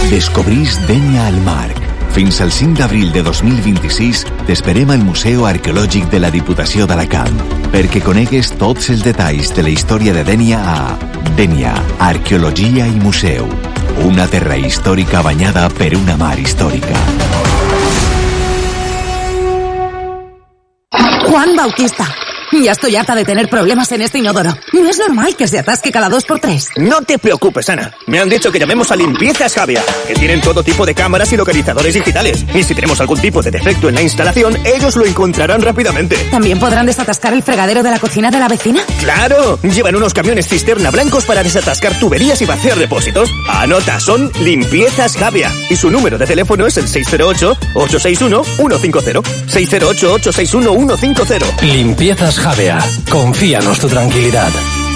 Descobrís Dénia al Marc. Fins al 5 d'abril de 2026 t'esperem al Museu Arqueològic de la Diputació d'Alacant perquè conegues tots els detalls de la història de Dénia a Dénia, Arqueologia i Museu. Una terra històrica banyada per una mar històrica. Juan Bautista. Ya estoy harta de tener problemas en este inodoro. No es normal que se atasque cada 2x3. No te preocupes, Ana. Me han dicho que llamemos a Limpiezas Javia, que tienen todo tipo de cámaras y localizadores digitales. Y si tenemos algún tipo de defecto en la instalación, ellos lo encontrarán rápidamente. ¿También podrán desatascar el fregadero de la cocina de la vecina? ¡Claro! Llevan unos camiones cisterna blancos para desatascar tuberías y vaciar depósitos. Anota, son Limpiezas Javia. Y su número de teléfono es el 608-861-150. 608-861-150. Limpiezas Javea. Confíanos tu tranquilidad.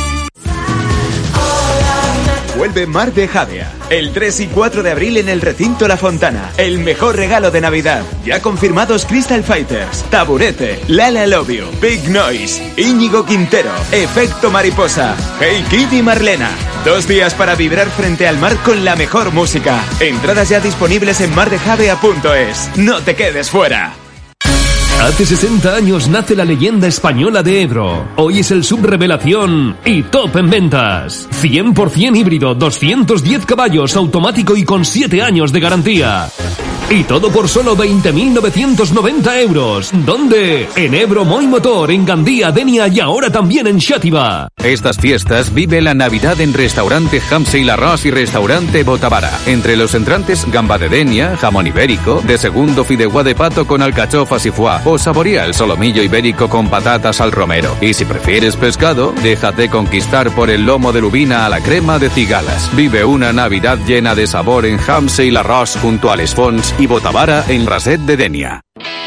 Vuelve Mar de Javea. El 3 y 4 de abril en el recinto La Fontana. El mejor regalo de Navidad. Ya confirmados Crystal Fighters, Taburete, Lala Love You, Big Noise, Íñigo Quintero, Efecto Mariposa, Hey Kid y Marlena. 2 días para vibrar frente al mar con la mejor música. Entradas ya disponibles en mardejavea.es. No te quedes fuera. Hace 60 años nace la leyenda española de Ebro. Hoy es el subrevelación y top en ventas. 100% híbrido, 210 caballos, automático y con 7 años de garantía. Y todo por solo 20.990 euros. ¿Dónde? En Ebro Moy Motor, en Gandía, Denia y ahora también en Xàtiva. Estas fiestas vive la Navidad en Restaurante Hamsey Larros y Restaurante Botavara. Entre los entrantes, gamba de Denia, jamón ibérico, de segundo fideuá de pato con alcachofas y foie, o saborea el solomillo ibérico con patatas al romero. Y si prefieres pescado, déjate conquistar por el lomo de lubina a la crema de cigalas. Vive una Navidad llena de sabor en Hamsey Larros junto al Les Fonts y Botavara en Raset de Denia.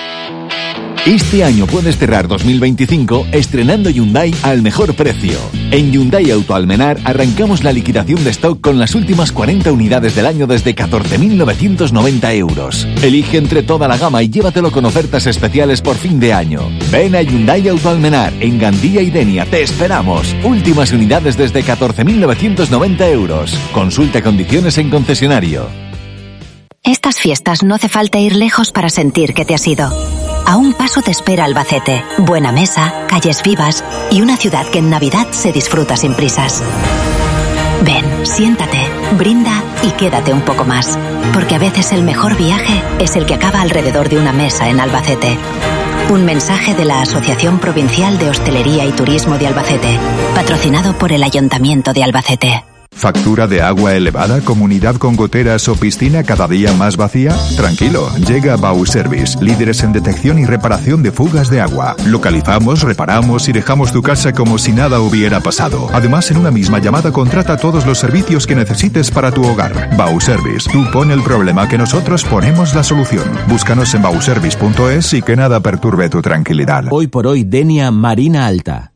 Este año puedes cerrar 2025 estrenando Hyundai al mejor precio. En Hyundai Auto Almenar arrancamos la liquidación de stock con las últimas 40 unidades del año desde 14.990 euros. Elige entre toda la gama y llévatelo con ofertas especiales por fin de año. Ven a Hyundai Auto Almenar en Gandía y Denia. Te esperamos. Últimas unidades desde 14.990 euros. Consulta condiciones en concesionario. Estas fiestas no hace falta ir lejos para sentir que te has ido. A un paso te espera Albacete, buena mesa, calles vivas y una ciudad que en Navidad se disfruta sin prisas. Ven, siéntate, brinda y quédate un poco más, porque a veces el mejor viaje es el que acaba alrededor de una mesa en Albacete. Un mensaje de la Asociación Provincial de Hostelería y Turismo de Albacete, patrocinado por el Ayuntamiento de Albacete. ¿Factura de agua elevada, comunidad con goteras o piscina cada día más vacía? Tranquilo, llega Bauservice, líderes en detección y reparación de fugas de agua. Localizamos, reparamos y dejamos tu casa como si nada hubiera pasado. Además, en una misma llamada contrata todos los servicios que necesites para tu hogar. Bauservice, tú pon el problema que nosotros ponemos la solución. Búscanos en bauservice.es y que nada perturbe tu tranquilidad. Hoy por hoy, Denia Marina Alta.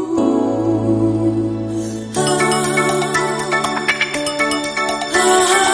Ah